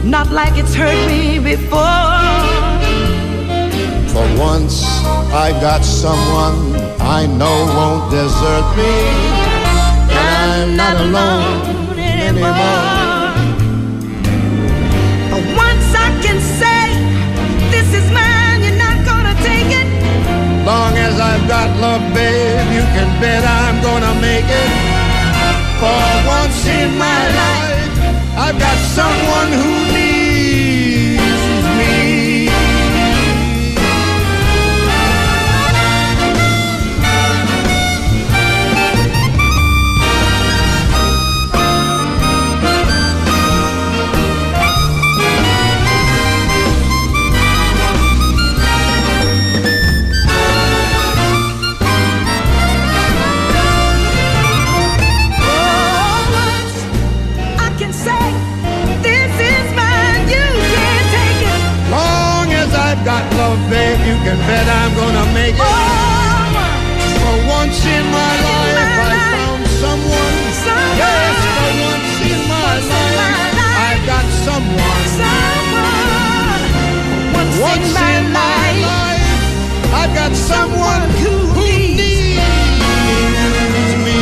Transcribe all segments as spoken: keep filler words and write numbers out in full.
not like it's hurt me before. For once I got someone I know won't desert me, and I'm not alone anymore. For once I can say, this is mine, you're not gonna take it. Long as I've got love, babe, you can bet I'm gonna make it. For once in my life, I've got someone who needs me. Got love, babe, you can bet I'm gonna make it. Oh, for once in my in life, my I life. found someone. someone. Yes, for once in my, once life, in my life, I've got someone. Someone. Once, once in, my, in my life, life, I've got someone who, who needs me.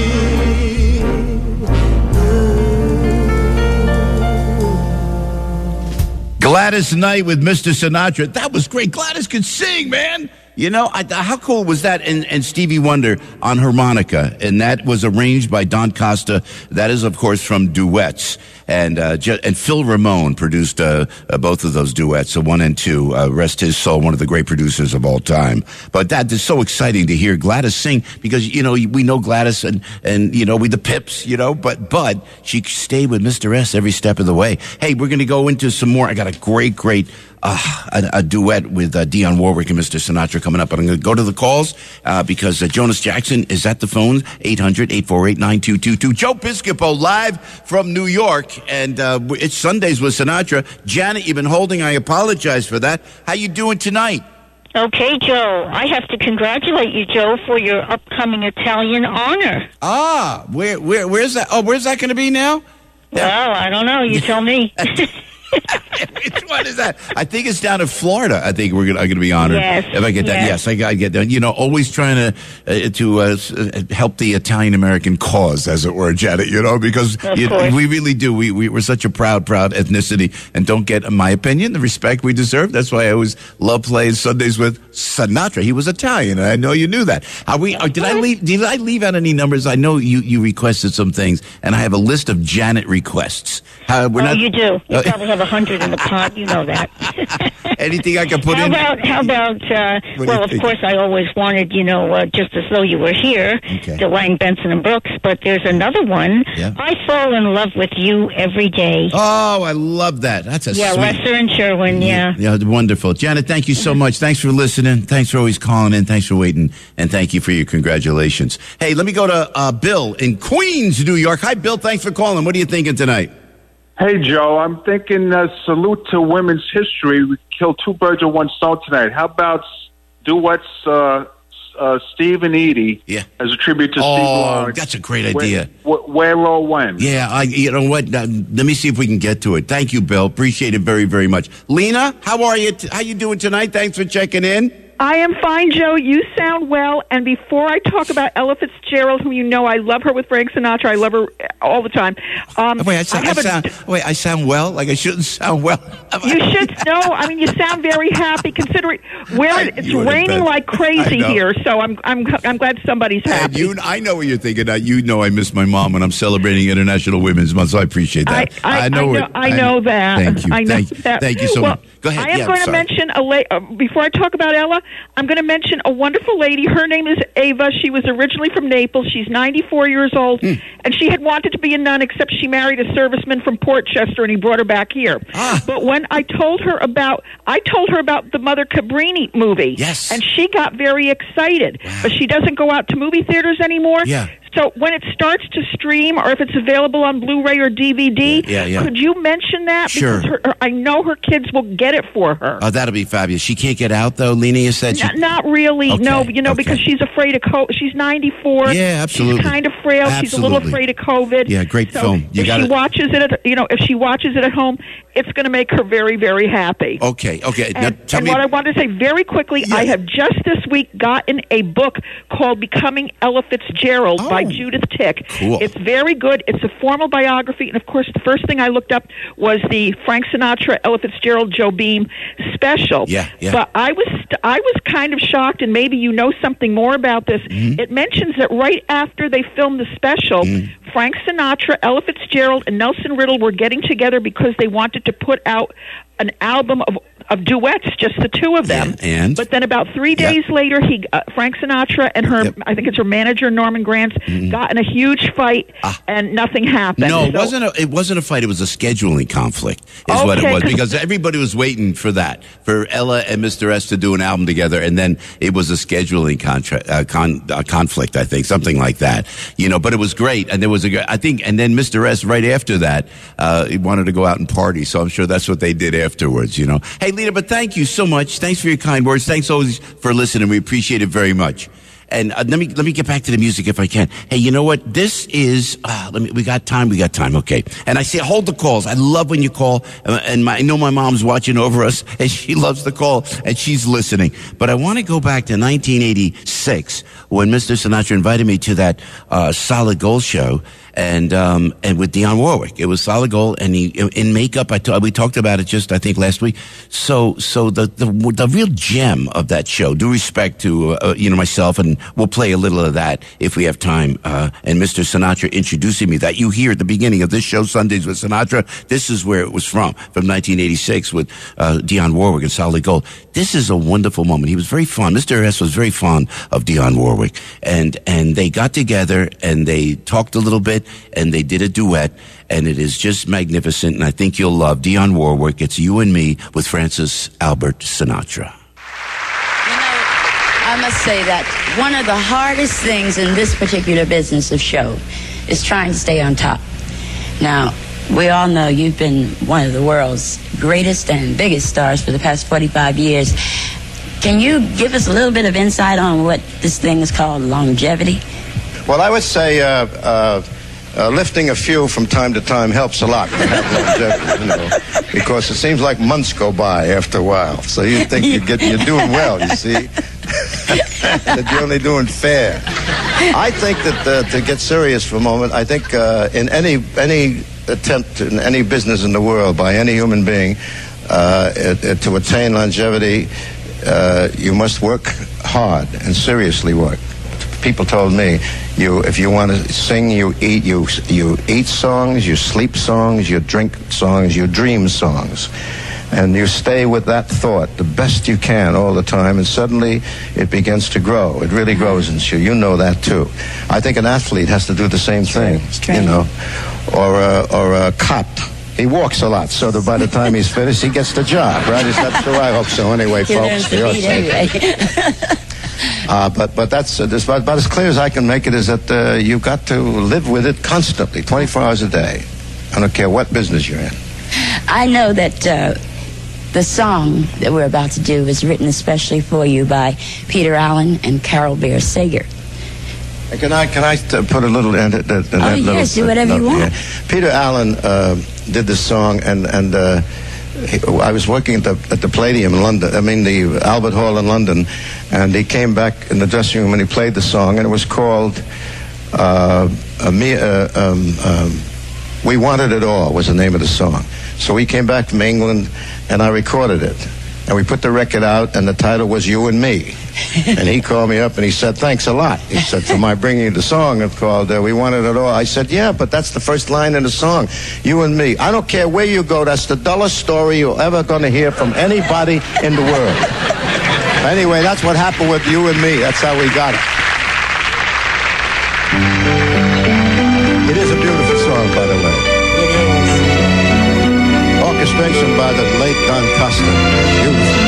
Gladys Knight with Mister Sinatra. That was great. Gladys could sing, man. You know, I, how cool was that? And, and Stevie Wonder on harmonica. And that was arranged by Don Costa. That is, of course, from Duets. And uh, and Phil Ramone produced uh, uh, both of those duets, so one and two. Uh, rest his soul, one of the great producers of all time. But that is so exciting to hear Gladys sing because, you know, we know Gladys and, and you know, we the Pips, you know, but but she stayed with Mister S every step of the way. Hey, we're going to go into some more. I got a great, great uh, a, a duet with uh, Dionne Warwick and Mister Sinatra coming up. But I'm going to go to the calls uh, because uh, Jonas Jackson is at the phone, eight hundred, eight four eight, nine two two two. Joe Piscopo live from New York. And uh, it's Sundays with Sinatra. Janet, you've been holding. I apologize for that. How you doing tonight? Okay, Joe. I have to congratulate you, Joe, for your upcoming Italian honor. Ah, where, where, where's that? Oh, where's that going to be now? Well, I don't know. You tell me. Which one is that? I think it's down in Florida. I think we're gonna, I'm going to be honored yes, if I get that. Yes, yes I, I get that. You know, always trying to uh, to uh, help the Italian American cause, as it were, Janet. You know, because you, we really do. We, we we're such a proud, proud ethnicity, and don't get, in my opinion, the respect we deserve. That's why I always love playing Sundays with Sinatra. He was Italian, and I know you knew that. Are we? Are, did I leave? Did I leave out any numbers? I know you you requested some things, and I have a list of Janet requests. Uh, we're oh, not, you do. You uh, probably have a hundred in the pot. You know that. Anything I can put how in? About, how about, uh, well, of course, I always wanted, you know, uh, just as though you were here, okay. DeLang, Benson, and Brooks, but there's another one. Yeah. I fall in love with you every day. Oh, I love that. That's a yeah, sweet. Lester and Sherwin, yeah. yeah. Yeah, wonderful. Janet, thank you so much. Thanks for listening. Thanks for always calling in. Thanks for waiting. And thank you for your congratulations. Hey, let me go to uh, Bill in Queens, New York. Hi, Bill. Thanks for calling. What are you thinking tonight? Hey, Joe, I'm thinking uh, salute to women's history. We killed two birds with one stone tonight. How about duets, uh, uh, Steve and Edie, yeah. as a tribute to oh, Steve Lawrence? That's a great idea. Where, where or when? Yeah, I, you know what? Uh, let me see if we can get to it. Thank you, Bill. Appreciate it very, very much. Lena, how are you? T- how you doing tonight? Thanks for checking in. I am fine, Joe. You sound well. And before I talk about Ella Fitzgerald, whom you know I love her with Frank Sinatra, I love her all the time. Um, wait, I, sound, I, I sound, a, wait, I sound well? Like I shouldn't sound well? You should know. I mean, you sound very happy considering where I, it's raining like crazy here. So I'm I'm I'm glad somebody's happy. You, I know what you're thinking. Uh, you know I miss my mom when I'm celebrating International Women's Month, so I appreciate that. I, I, I know, I know, it, I know I, that. Thank you. I know thank, that. Thank you so well, much. Go ahead. I am yeah, going to mention a la- uh, before I talk about Ella, I'm going to mention a wonderful lady. Her name is Ava. She was originally from Naples. She's ninety-four years old, mm. and she had wanted to be a nun, except she married a serviceman from Portchester, and he brought her back here. Ah. But when I told her about, I told her about the Mother Cabrini movie, yes, and she got very excited. Wow. But she doesn't go out to movie theaters anymore. Yeah. So when it starts to stream, or if it's available on Blu-ray or D V D, Yeah, yeah. could you mention that? Sure. Because her, her, I know her kids will get it for her. Oh, that'll be fabulous. She can't get out, though, Lena, you said? She... Not, not really, Okay, no. You know, okay. because she's afraid of COVID. She's ninety-four. Yeah, absolutely. She's kind of frail. She's a little Absolutely. afraid of COVID. Yeah, great so film. You if gotta- she watches it, at, you know, if she watches it at home, it's going to make her very, very happy. Okay, okay. Now, And, tell and me... what I want to say very quickly, Yeah. I have just this week gotten a book called Becoming Ella Fitzgerald Oh. by Judith Tick. Cool. It's very good. It's a formal biography, and of course, the first thing I looked up was the Frank Sinatra, Ella Fitzgerald, Joe Beam special. Yeah, yeah. But I was st- I was kind of shocked, and maybe you know something more about this. Mm-hmm. It mentions that right after they filmed the special, Frank Sinatra, Ella Fitzgerald, and Nelson Riddle were getting together because they wanted to put out an album of of duets, just the two of them. Yeah, and? But then about three days later, he uh, Frank Sinatra and her, Yep. I think it's her manager Norman Granz, got in a huge fight, and nothing happened. No, it So- wasn't a it wasn't a fight. It was a scheduling conflict, is what it Okay, was, 'cause- because everybody was waiting for that, for Ella and Mister S to do an album together, and then it was a scheduling contract uh, con, uh, conflict, I think, something like that. You know, but it was great, and there was a g- I think, and then Mister S right after that, uh, he wanted to go out and party, so I'm sure that's what they did afterwards. You know, hey Lena, but thank you so much. Thanks for your kind words. Thanks always for listening. We appreciate it very much. And uh, let me let me get back to the music if I can. Hey, you know what? This is uh, let me. We got time. We got time. Okay. And I say, hold the calls. I love when you call. Uh, and my, I know my mom's watching over us, and she loves the call, and she's listening. But I want to go back to nineteen eighty-six when Mister Sinatra invited me to that uh, Solid Gold show. And um and with Dionne Warwick, it was Solid Gold, and he in makeup. I t- we talked about it just I think last week. So so the the the real gem of that show. Due respect to uh, you know myself, and we'll play a little of that if we have time. Uh, and Mister Sinatra introducing me that you hear at the beginning of this show, Sundays with Sinatra. This is where it was from, from nineteen eighty-six with uh, Dionne Warwick and Solid Gold. This is a wonderful moment. He was very fond. Mister S was very fond of Dionne Warwick, and and they got together and they talked a little bit. And they did a duet, and it is just magnificent, and I think you'll love Dionne Warwick. It's You and Me with Francis Albert Sinatra. You know, I must say that one of the hardest things in this particular business of show is trying to stay on top. Now, we all know you've been one of the world's greatest and biggest stars for the past forty-five years. Can you give us a little bit of insight on what this thing is called longevity? Well, I would say uh, uh, uh, lifting a few from time to time helps a lot to have longevity, you know, because it seems like months go by after a while. So you think you're, getting, you're doing well, you see, that you're only doing fair. I think that uh, to get serious for a moment, I think uh, in any any attempt in any business in the world by any human being uh, it, it, to attain longevity, uh, you must work hard and seriously work. People told me, you if you want to sing, you eat, you you eat songs, you sleep songs, you drink songs, you dream songs, and you stay with that thought the best you can all the time, and suddenly it begins to grow. It really grows in you. You know that too. I think an athlete has to do the same thing, you know, or a, or a cop. He walks a lot, so that by the time he's finished, he gets the job, right? Is that true? I hope so. Anyway, He learns folks, to for your beat sake. anyway. Uh, but but that's uh, this, about, about as clear as I can make it is that uh, you've got to live with it constantly, twenty-four hours a day. I don't care what business you're in. I know that uh, the song that we're about to do was written especially for you by Peter Allen and Carol Bear Sager. Uh, Can I can I t- put a little in it? Uh, Oh, yes, do whatever you want. Peter Allen uh, did this song, and and uh, he, I was working at the at the Palladium in London. I mean the Albert Hall in London, and he came back in the dressing room and he played the song, and it was called uh, uh, me, uh, um, um, "We Wanted It All" was the name of the song. So he came back from England, and I recorded it. And we put the record out, and the title was You and Me. And he called me up, and he said, thanks a lot. He said, for my bringing you the song. It's called uh, We Wanted It All. I said, yeah, but that's the first line in the song, You and Me. I don't care where you go. That's the dullest story you're ever going to hear from anybody in the world. Anyway, that's what happened with You and Me. That's how we got it. It is a beautiful song, by the way. It is. Orchestration by the late Don Costa. Beautiful.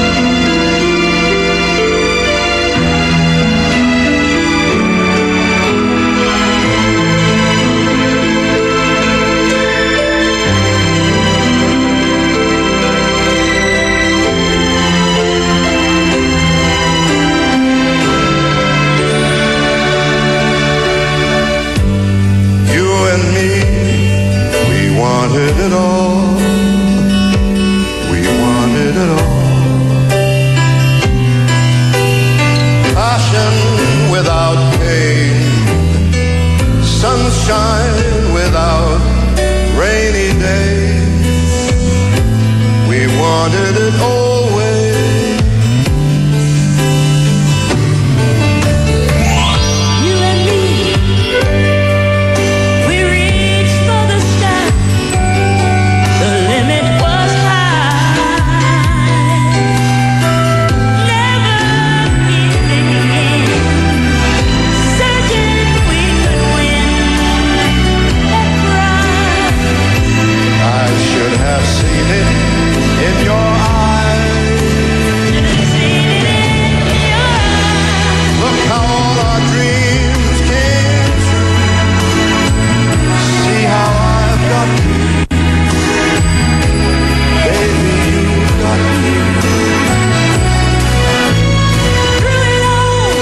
it always. You and me, we reached for the sky. The limit was high. Never giving in, certain we could win that prize. I should have seen it in your eyes. Look how all our dreams came true. See how I've got you. Baby, you've got me. Through it all,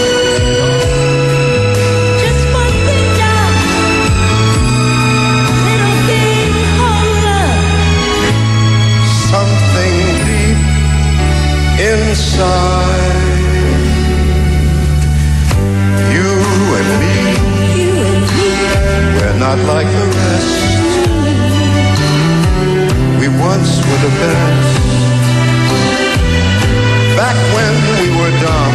just one thing down, little thing called love. Something deep inside. You and me, You and me, we're not like the rest. We once were the best. Back when we were dumb.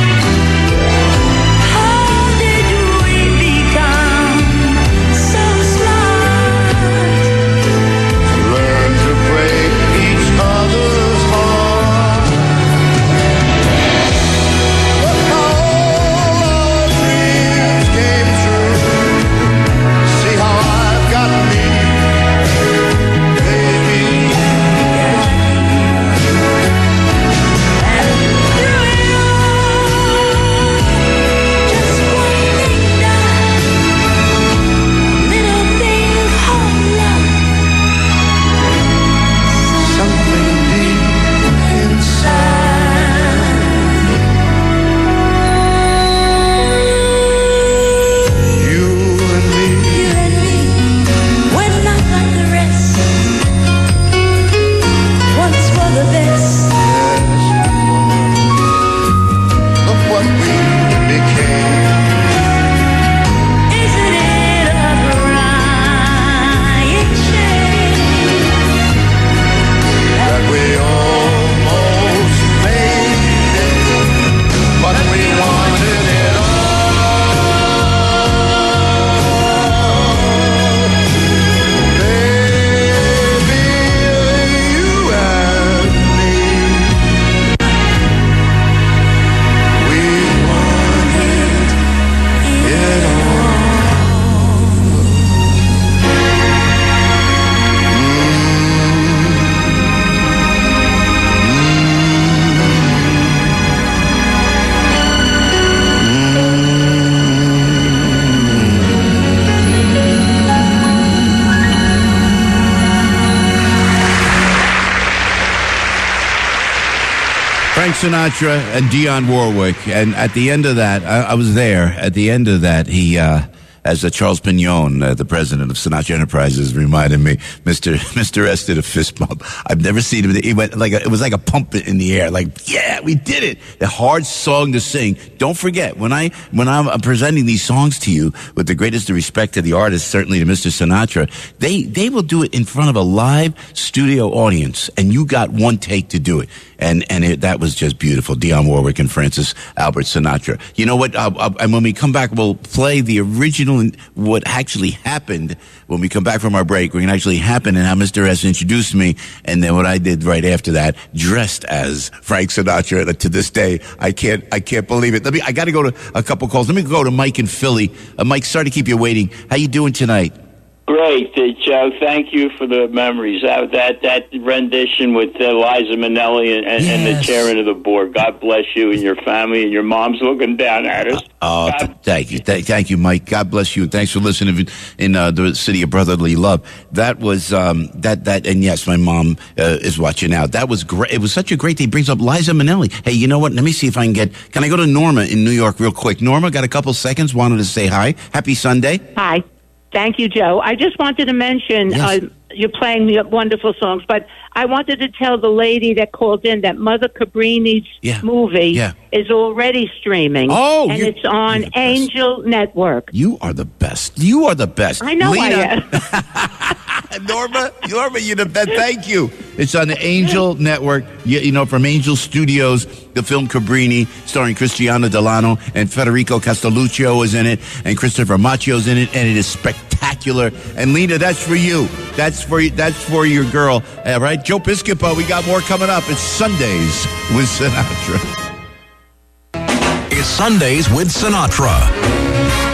how did we become so smart? Learn to break each other's heart. Look how all our dreams came true. See how I've got me, baby. And through it all, just one thing down, little thing called love. Something deep inside. You and me, You and me, we're not like the rest. Once for the best. look what we became. Isn't it a crying shame That we almost made it, but we wanted it all. Baby, you and me, we wanted it Frank Sinatra and Dionne Warwick. And at the end of that, I, I was there. At the end of that, he, uh, as uh, Charles Pignon, uh, the president of Sinatra Enterprises, reminded me, Mister Mister S did a fist bump. I've never seen him. He went like a, it was like a pump in the air. Like, yeah, we did it. A hard song to sing. Don't forget, when I when I'm presenting these songs to you with the greatest respect to the artist, certainly to Mister Sinatra, they they will do it in front of a live studio audience, and you got one take to do it. And and it, that was just beautiful. Dionne Warwick and Francis Albert Sinatra. You know what? Uh, uh, and when we come back, we'll play the original, and what actually happened when we come back from our break. We're going to actually happen and how Mister S introduced me, and then what I did right after that, dressed as Frank Sinatra. To this day, I can't I can't believe it. Let me. I got to go to a couple calls. Let me go to Mike in Philly. Uh, Mike, sorry to keep you waiting. How you doing tonight? Great, uh, Joe. Thank you for the memories. That that, that rendition with uh, Liza Minnelli and, and, and the Yes. chairman of the board. God bless you and your family, and your mom's looking down at us. Oh, th- thank you. Th- thank you, Mike. God bless you. Thanks for listening in uh, the city of brotherly love. That was, um, that, that, and yes, my mom uh, is watching now. That was great. It was such a great day. Brings up Liza Minnelli. Hey, you know what? Let me see if I can get, can I go to Norma in New York real quick? Norma, got a couple seconds. Wanted to say hi. Happy Sunday. Hi. Thank you, Joe. I just wanted to mention, Yes. uh, you're playing the wonderful songs, but I wanted to tell the lady that called in that Mother Cabrini's Yeah. movie Yeah. is already streaming. Oh, and you're- it's on you're the best. Angel Network. You are the best. You are the best. I know Lena, I am. Norma, Norma, you're the best. Thank you. It's on the Angel Network, you, you know, from Angel Studios. The film Cabrini, starring Cristiano Delano and Federico Castelluccio is in it, and Christopher Macchio's in it, and it is spectacular. And Lena, that's for you. That's for you. That's for your girl. All right, Joe Piscopo. We got more coming up. It's Sundays with Sinatra. It's Sundays with Sinatra.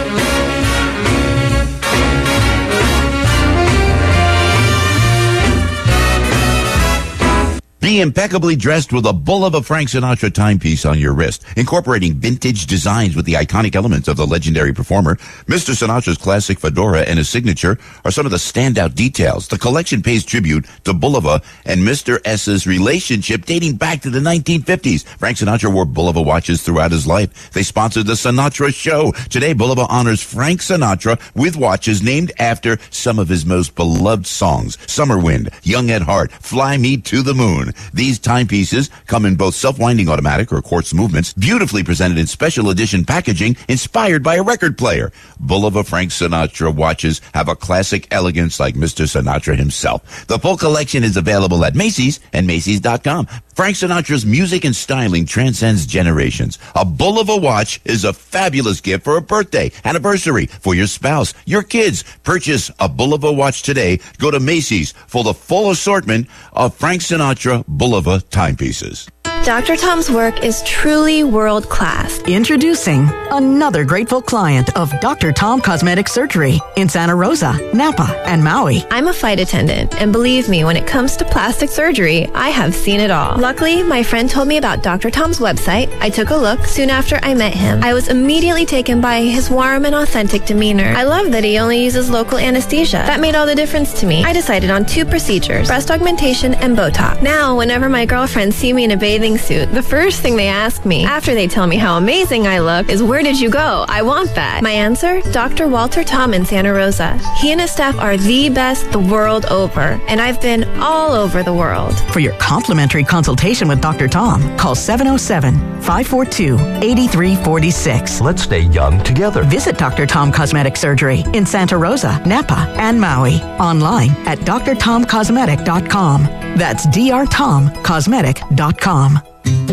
Be impeccably dressed with a Bulova Frank Sinatra timepiece on your wrist, incorporating vintage designs with the iconic elements of the legendary performer. Mister Sinatra's classic fedora and his signature are some of the standout details. The collection pays tribute to Bulova and Mister S's relationship dating back to the nineteen fifties. Frank Sinatra wore Bulova watches throughout his life. They sponsored the Sinatra Show. Today, Bulova honors Frank Sinatra with watches named after some of his most beloved songs: Summer Wind, Young at Heart, Fly Me to the Moon. These timepieces come in both self-winding automatic or quartz movements, beautifully presented in special edition packaging inspired by a record player. Bulova Frank Sinatra watches have a classic elegance like Mister Sinatra himself. The full collection is available at Macy's and Macy's dot com. Frank Sinatra's music and styling transcends generations. A Bulova watch is a fabulous gift for a birthday, anniversary, for your spouse, your kids. Purchase a Bulova watch today. Go to Macy's for the full assortment of Frank Sinatra Bulova timepieces. Doctor Tom's work is truly world-class. Introducing another grateful client of Doctor Tom Cosmetic Surgery in Santa Rosa, Napa, and Maui. I'm a flight attendant, and believe me, when it comes to plastic surgery, I have seen it all. Luckily, my friend told me about Doctor Tom's website. I took a look soon after I met him. I was immediately taken by his warm and authentic demeanor. I love that he only uses local anesthesia. That made all the difference to me. I decided on two procedures: breast augmentation and Botox. Now, whenever my girlfriends see me in a bathing suit, the first thing they ask me, after they tell me how amazing I look, is, "Where did you go? I want that." My answer? Doctor Walter Tom in Santa Rosa. He and his staff are the best the world over, and I've been all over the world. For your complimentary consultation with Doctor Tom, call seven oh seven, five four two, eight three four six. Let's stay young together. Visit Doctor Tom Cosmetic Surgery in Santa Rosa, Napa, and Maui. Online at d r tom cosmetic dot com. That's d r tom cosmetic dot com.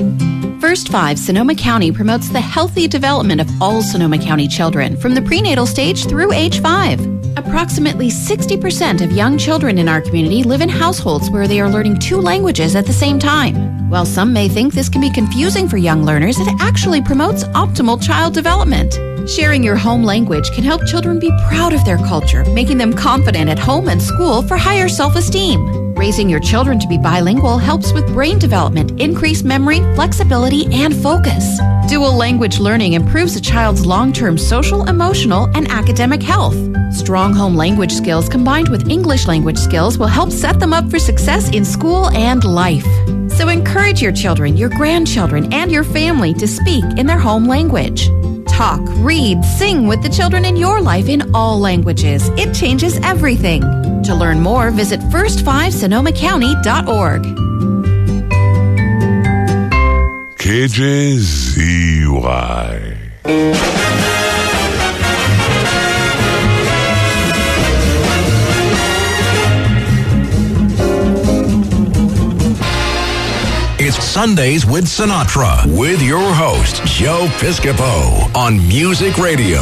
First Five Sonoma County promotes the healthy development of all Sonoma County children from the prenatal stage through age five. Approximately sixty percent of young children in our community live in households where they are learning two languages at the same time. While some may think this can be confusing for young learners, it actually promotes optimal child development. Sharing your home language can help children be proud of their culture, making them confident at home and school for higher self-esteem. Raising your children to be bilingual helps with brain development, increased memory, flexibility, and focus. Dual language learning improves a child's long-term social, emotional, and academic health. Strong home language skills combined with English language skills will help set them up for success in school and life. So encourage your children, your grandchildren, and your family to speak in their home language. Talk, read, sing with the children in your life in all languages. It changes everything. To learn more, visit first five sonoma county dot org. K J Z Y. It's Sundays with Sinatra with your host, Joe Piscopo on Music Radio.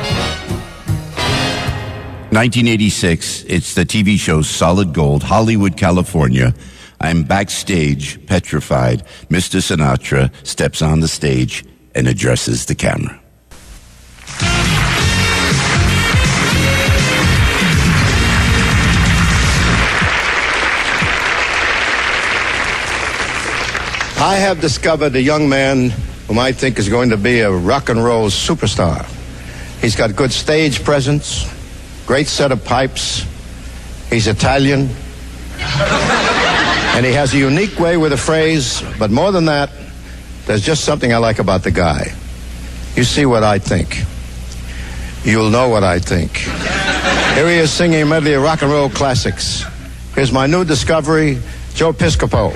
nineteen eighty-six, it's the T V show Solid Gold, Hollywood, California. I'm backstage, petrified. Mister Sinatra steps on the stage and addresses the camera. I have discovered a young man whom I think is going to be a rock and roll superstar. He's got good stage presence, great set of pipes. He's Italian. And he has a unique way with a phrase, but more than that, there's just something I like about the guy. You see what I think. You'll know what I think. Here he is singing a medley of rock and roll classics. Here's my new discovery, Joe Piscopo.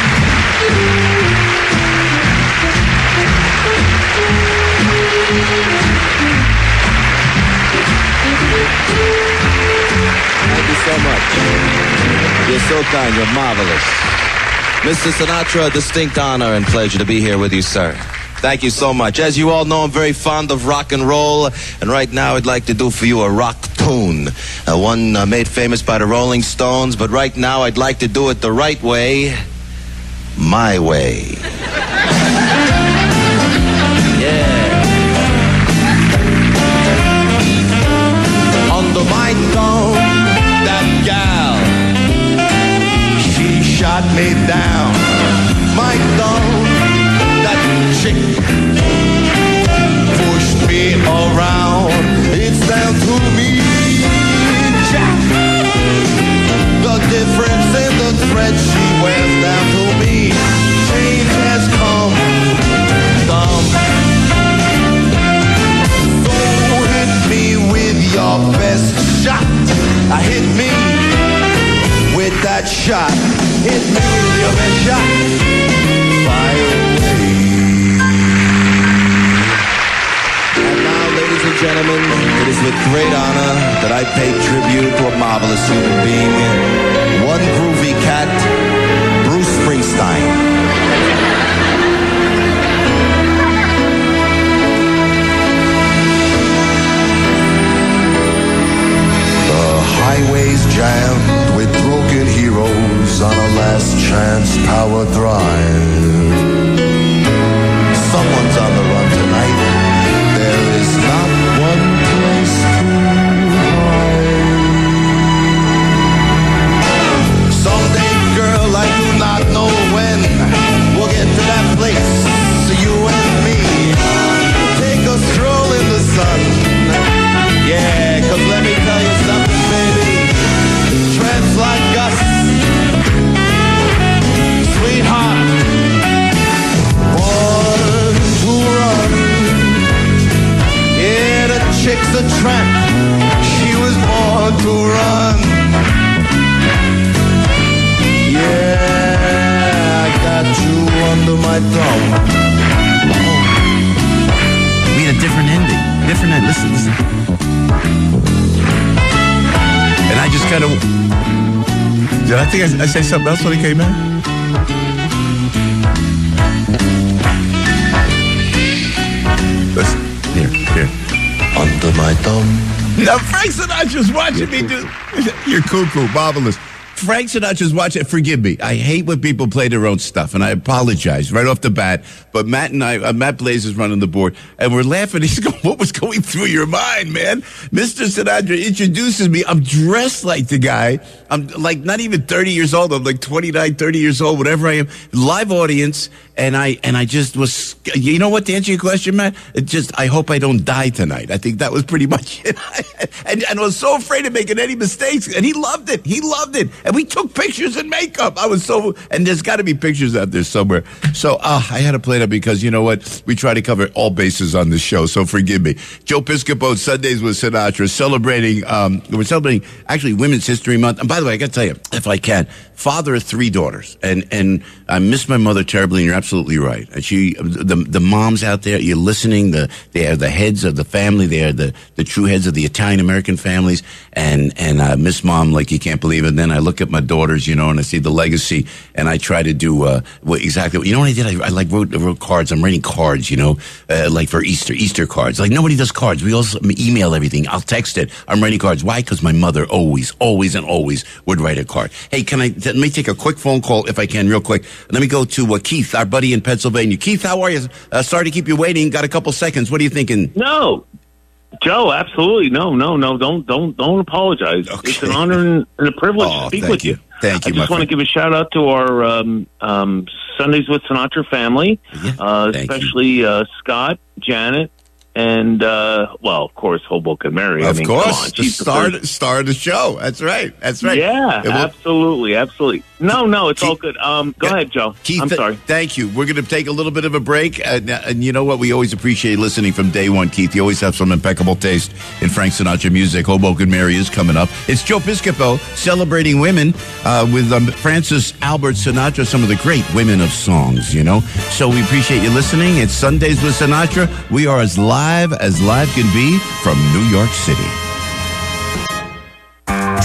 Thank you. You're so kind. You're marvelous. Mister Sinatra, a distinct honor and pleasure to be here with you, sir. Thank you so much. As you all know, I'm very fond of rock and roll, and right now I'd like to do for you a rock tune, uh, one uh, made famous by the Rolling Stones, but right now I'd like to do it the right way, my way. Yeah. Under my thumb, that gal, she shot me down. My thumb, that chick pushed me around. It's down to me, Jack. The difference in the thread she wears down to me. Change has come, thumb. So hit me with your best shot. I hit me with that shot. Hit me with your best shot. Fire away. And now, ladies and gentlemen, it is with great honor that I pay tribute to a marvelous human being, one groovy cat, Bruce Springsteen. Highways jammed with broken heroes on a last chance power drive. Someone's on the run tonight. There is not one place to hide. Someday, girl, I do not know when we'll get to that place. You and me take a stroll in the sun. Yeah, 'cause let me tell you something, baby. Tramps like us, sweetheart, born to run. Yeah, the chick's a tramp. She was born to run. Yeah, I got you under my thumb. We had a different ending. Different ending. Listen, listen. And I just kind of... Did I think I, I said something else when he came in? Listen, here, here. Under my thumb. Now, Frank Sinatra's watching me do... You're cuckoo, marvelous. Frank Sinatra's watching. Forgive me. I hate when people play their own stuff, and I apologize right off the bat. But Matt and I, uh, Matt Blaze is running the board, and we're laughing. He's going, "What was going through your mind, man?" Mister Sinatra introduces me. I'm dressed like the guy. I'm like not even thirty years old. I'm like twenty-nine, thirty years old, whatever I am. Live audience, and I and I just was. You know what? To answer your question, Matt, it just I hope I don't die tonight. I think that was pretty much it. and, and I was so afraid of making any mistakes, and he loved it. He loved it. And we took pictures and makeup. I was so, and there's got to be pictures out there somewhere. So uh, I had to play that because you know what? We try to cover all bases on this show, so forgive me. Joe Piscopo, Sundays with Sinatra, celebrating, um, we're celebrating actually Women's History Month. And by the way, I got to tell you, if I can, father of three daughters, and, and I miss my mother terribly, and you're absolutely right. And she, the, the moms out there, you're listening, the, they are the heads of the family, they are the, the true heads of the Italian-American families, and, and I miss mom like you can't believe it. And then I look at my daughters, you know, and I see the legacy, and I try to do, uh, what exactly, you know what I did? I, I like wrote, wrote cards, I'm writing cards, you know, uh, like for Easter, Easter cards. Like nobody does cards. We also email everything. I'll text it. I'm writing cards. Why? Because my mother always, always and always would write a card. Hey, can I, let me take a quick phone call if I can, real quick. Let me go to uh, Keith, our buddy in Pennsylvania. Keith, how are you? Uh, sorry to keep you waiting. Got a couple seconds. What are you thinking? No, Joe, absolutely no, no, no. Don't, don't, don't apologize. Okay. It's an honor and, and a privilege oh, to speak thank with you. you. Thank you. I just want to give a shout out to our um, um, Sundays with Sinatra family, yeah, uh, especially uh, Scott, Janet, and uh, well, of course, Hoboken Mary. Of I mean, course, come on. the She's star, the star of the show. That's right. That's right. Yeah, will, absolutely, absolutely. No, no, it's Keith, all good. Um, go yeah, ahead, Joe. Keith, I'm sorry. Thank you. We're going to take a little bit of a break, and, and you know what? We always appreciate listening from day one, Keith. You always have some impeccable taste in Frank Sinatra music. Hoboken Mary is coming up. It's Joe Piscopo celebrating women uh, with um, Francis Albert Sinatra, some of the great women of songs. You know, so we appreciate you listening. It's Sundays with Sinatra. We are as live as live can be from New York City.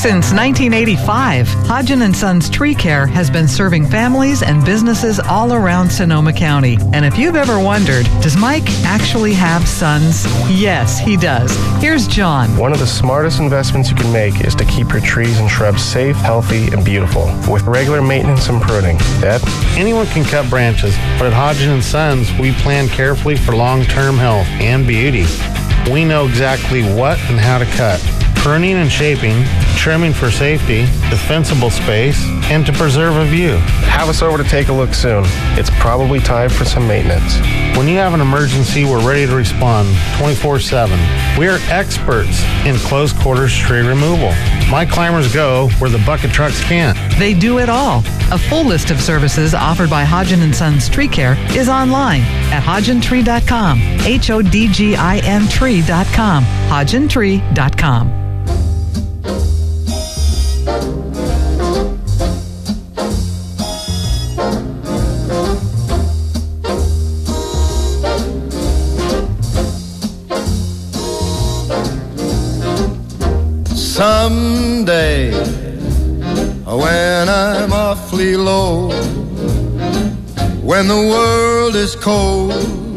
Since nineteen eighty-five, Hodgen and Sons Tree Care has been serving families and businesses all around Sonoma County. And if you've ever wondered, does Mike actually have sons? Yes, he does. Here's John. One of the smartest investments you can make is to keep your trees and shrubs safe, healthy, and beautiful with regular maintenance and pruning. Dad? Anyone can cut branches, but at Hodgen and Sons, we plan carefully for long-term health and beauty. We know exactly what and how to cut. Pruning and shaping, trimming for safety, defensible space, and to preserve a view. Have us over to take a look soon. It's probably time for some maintenance. When you have an emergency, we're ready to respond twenty-four seven. We are experts in close quarters tree removal. My climbers go where the bucket trucks can't. They do it all. A full list of services offered by Hodgen and Sons Tree Care is online at hodgen tree dot com. H O D G I N tree dot com. hodgen tree dot com. Someday, when I'm awfully low, when the world is cold,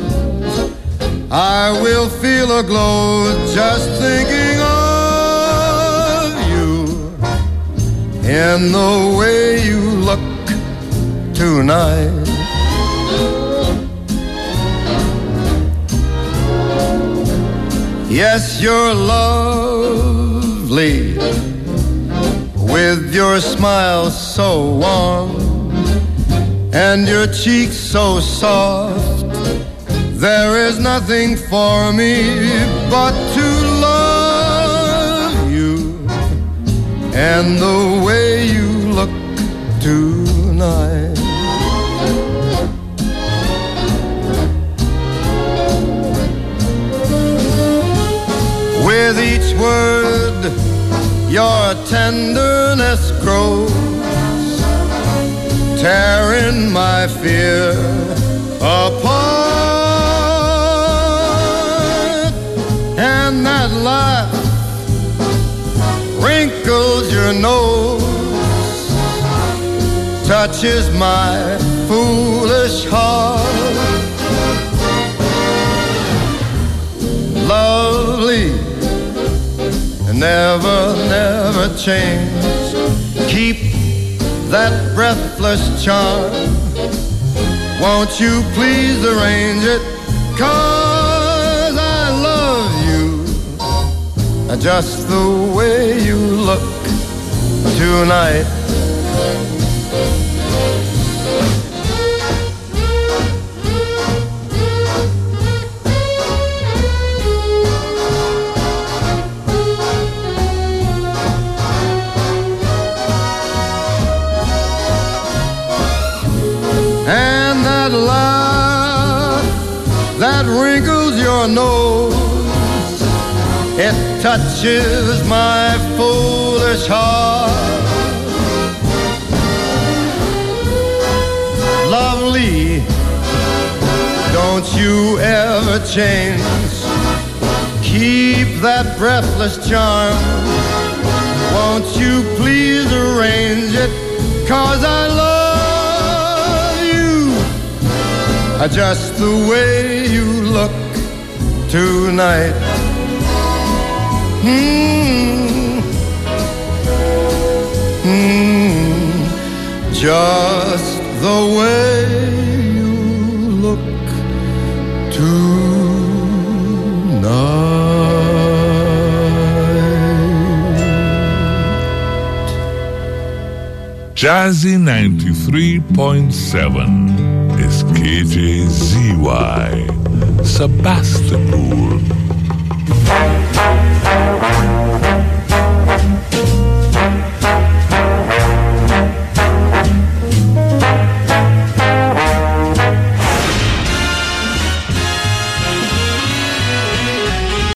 I will feel a glow just thinking of you and the way you look tonight. Yes, you're lovely with your smile so warm and your cheeks so soft. There is nothing for me but to love you and the way you look tonight. With each word, your tenderness grows, tearing my fear apart. And that laugh wrinkles your nose, touches my foolish heart. Lovely, never, never change. Keep that breathless charm. Won't you please arrange it? 'Cause I love you just the way you look tonight. And that laugh that wrinkles your nose, it touches my foolish heart. Lovely, don't you ever change. Keep that breathless charm. Won't you please arrange it? 'Cause I love just the way you look tonight. Mm. Mm. Just the way you look tonight. Jazzy ninety-three point seven is K J Z Y, Sebastopol.